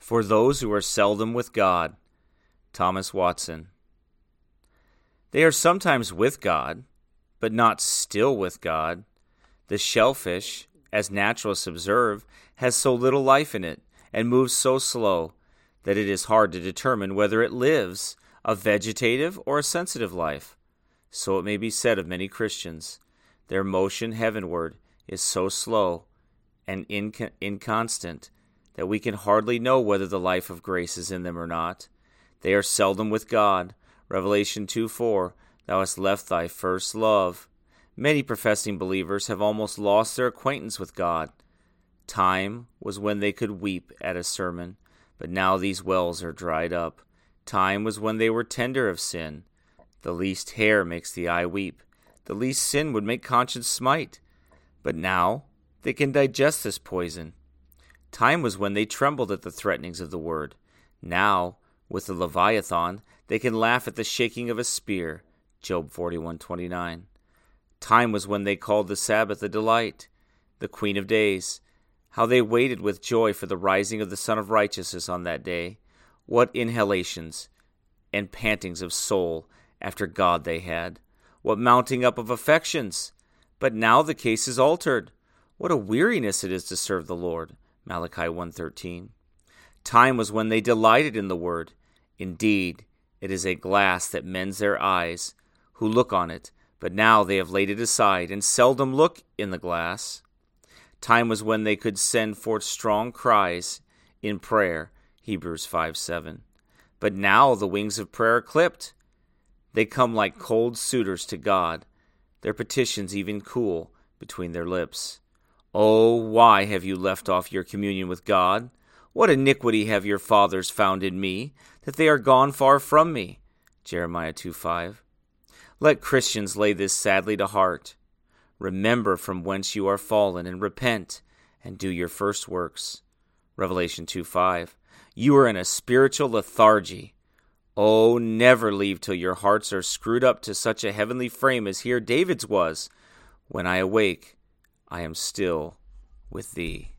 For those who are seldom with God. Thomas Watson. They are sometimes with God, but not still with God. The shellfish, as naturalists observe, has so little life in it and moves so slow that it is hard to determine whether it lives a vegetative or a sensitive life. So it may be said of many Christians. Their motion heavenward is so slow and inconstant that we can hardly know whether the life of grace is in them or not. They are seldom with God. Revelation 2:4, Thou hast left thy first love. Many professing believers have almost lost their acquaintance with God. Time was when they could weep at a sermon, but now these wells are dried up. Time was when they were tender of sin. The least hair makes the eye weep. The least sin would make conscience smite. But now they can digest this poison. Time was when they trembled at the threatenings of the word. Now, with the Leviathan, they can laugh at the shaking of a spear. Job 41:29. Time was when they called the Sabbath a delight, the Queen of Days. How they waited with joy for the rising of the Son of Righteousness on that day. What inhalations and pantings of soul after God they had. What mounting up of affections. But now the case is altered. What a weariness it is to serve the Lord. Malachi 1:13. Time was when they delighted in the word. Indeed, it is a glass that mends their eyes, who look on it, but now they have laid it aside and seldom look in the glass. Time was when they could send forth strong cries in prayer, Hebrews 5:7. But now the wings of prayer are clipped. They come like cold suitors to God, their petitions even cool between their lips. Oh, why have you left off your communion with God? What iniquity have your fathers found in me, that they are gone far from me? Jeremiah 2:5. Let Christians lay this sadly to heart. Remember from whence you are fallen, and repent, and do your first works. Revelation 2:5. You are in a spiritual lethargy. Oh, never leave till your hearts are screwed up to such a heavenly frame as here David's was. When I awake, I am still with thee.